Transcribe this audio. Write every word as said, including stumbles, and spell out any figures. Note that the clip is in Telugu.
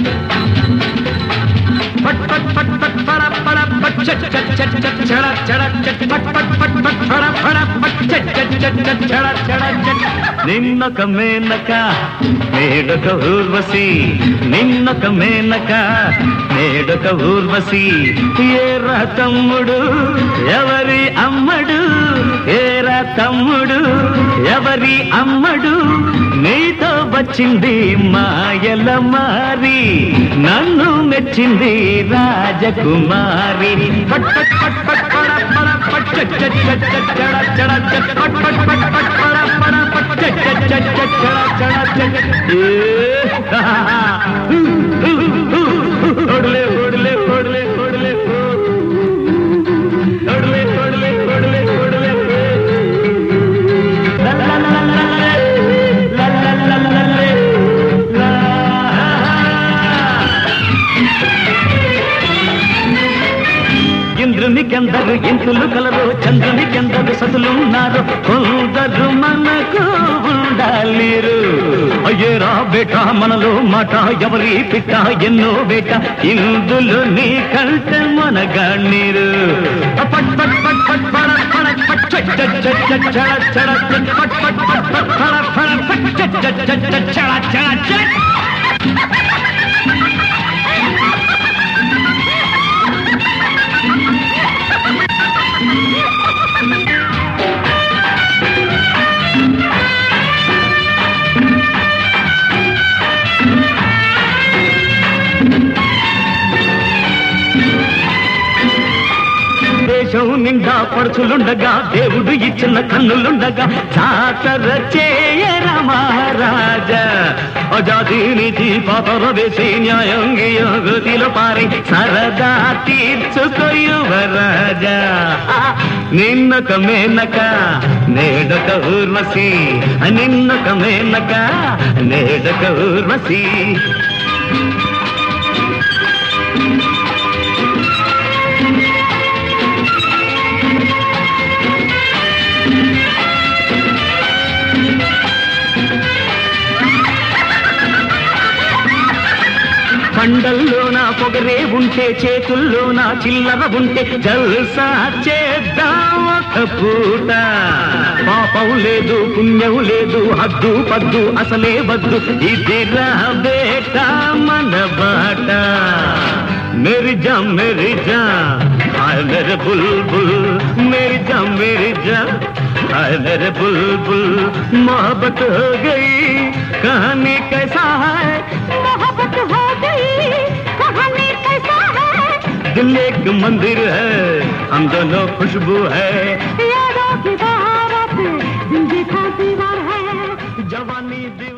पट पट पट पट फड़ा फड़ा पट चट चट चट चट छड़ा छड़ा चट पट पट पट पट फड़ा फड़ा पट चट चट चट चट छड़ा छड़ा चट నిన్నొక మేనక నేడొక ఊర్వశి నిన్నొక మేనక నేడొక ఊర్వశి ఏరా తమ్ముడు ఎవరి అమ్మడు ఏరా తమ్ముడు ఎవరి అమ్మడు నీతో వచ్చింది మాయల మారి నన్ను మెచ్చింది రాజకుమారి పట్ పట్ పట్ పట్ పడ పడ పట్ చట్ చట్ చట్ చట్ చడ చడ చట్ పట్ పట్ పట్ పట్ పడ పడ పట్ చట్ చట్ చట్ చట్ చడ చడ చట్ ఓడలే ఓడలే ఓడలే ఓడలే ఓడలే ఓడలే ఓడలే ఓడలే ఇంద్రునికెందరు ఇంతులు కలరు చంద్రునికెందరు సతులున్నారు కొందరు మనకు ఉండాలిరు అయ్యేరా బేట మనలో మాట ఎవరి పిట్ట ఎన్నో బేట ఇందులో నీ కంటే మనగాణీరు పట్ పట్ పట్ పట్ పడ పడ పట్ చట్ చట్ చట్ చట్ చడ చడ చట్ పట్ పట్ పట్ పట్ పడ పడ పట్ చట్ చట్ చట్ చట్ చడ చడ చట్ దేశం నిండా పడుచులుండగా దేవుడు ఇచ్చిన కన్నులుండగా జాతర చేయరా మహారాజా అజాది నీతి పాతర వేసి న్యాయంగి గతిలో పారి సరదా తీర్చుకోయువరాజా నిన్నొక మేనక నేడొక ఊర్వశి నిన్నొక మేనక నేడొక ఊర్వశి పండల్లోనా పొగరే ఉంటే చేతుల్లోనా చిల్లర ఉంటే జల్సా చేద్దాం ఒక పూట పాపం లేదు పుణ్యం లేదు హద్దు పద్దు అసలే వద్దు ఇది రా బేట మన బాట मेरी जान मेरी जान हाय मेरे बुलबुल मेरी जान मेरी जान हाय मेरे बुलबुल मोहब्बत हो गई कहानी कैसा है मोहब्बत हो गई कहानी कैसा है दिल एक मंदिर है हम दोनों खुशबू है यारों की बहारत दिल दिखा दीवार है जवानी दीवार